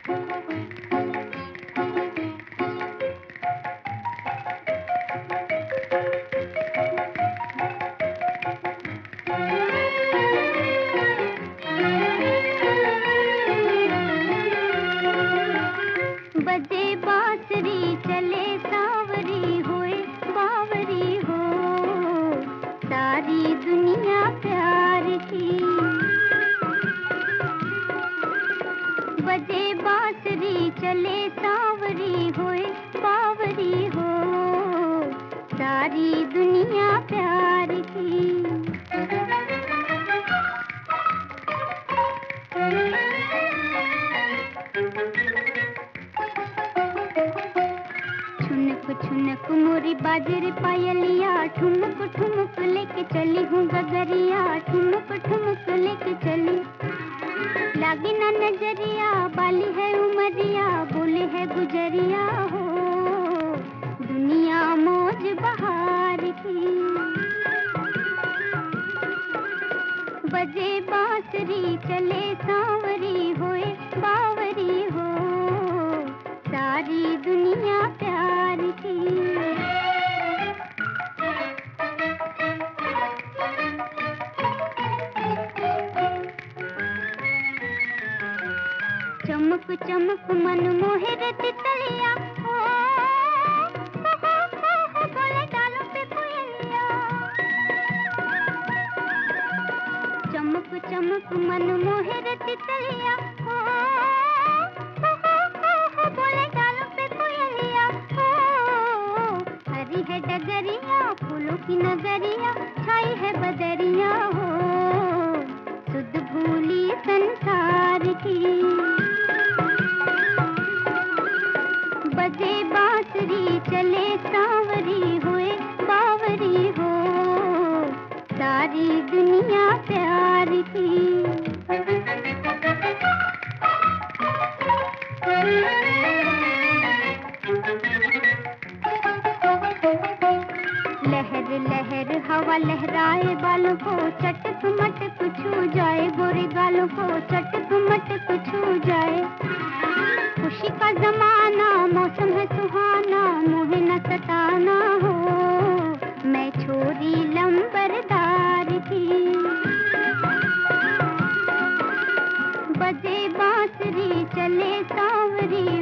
बजे बांसुरी चले सांवरी होए बावरी हो, सारी दुनिया प्यार की। बजे बांसुरी चले सांवरी होए बावरी हो, सारी दुनिया प्यार की। छुनक छुनक मोरी बाजरी पायलिया, ठुमक ठुमक लेके चली हूँ गगरिया, ठुमक ठुमक लेके चली। लागी ना नजरिया, बाली है उमरिया, बोले है गुजरिया हो, दुनिया मौज बहार की। बजे बांसुरी चले सांवरी होए बावरी हो, सारी दुनिया प्यार की। चमक चमक मन मोहे रे तितलिया, ओ, बोले डालों पे कोयलिया। चमक चमक मन मोहे रे तितलिया, ओ, बोले डालों पे कोयलिया। ओ, हरी है डगरिया, फूलों की नगरिया, छाई है बदरिया हो, सुध भूली संसार की। बजे बांसुरी चले सांवरी होए बावरी हो, सारी दुनिया प्यार की। लहर लहर हवा लहराए बालों को, चटक मटक छू जाए गोरे गालों को, चटक मटक छू जाए। खुशी का जमाना, मौसम है सुहाना, मोहे न सताना हो, मैं छोरी लंबरदार की। बजे बांसुरी चले सांवरी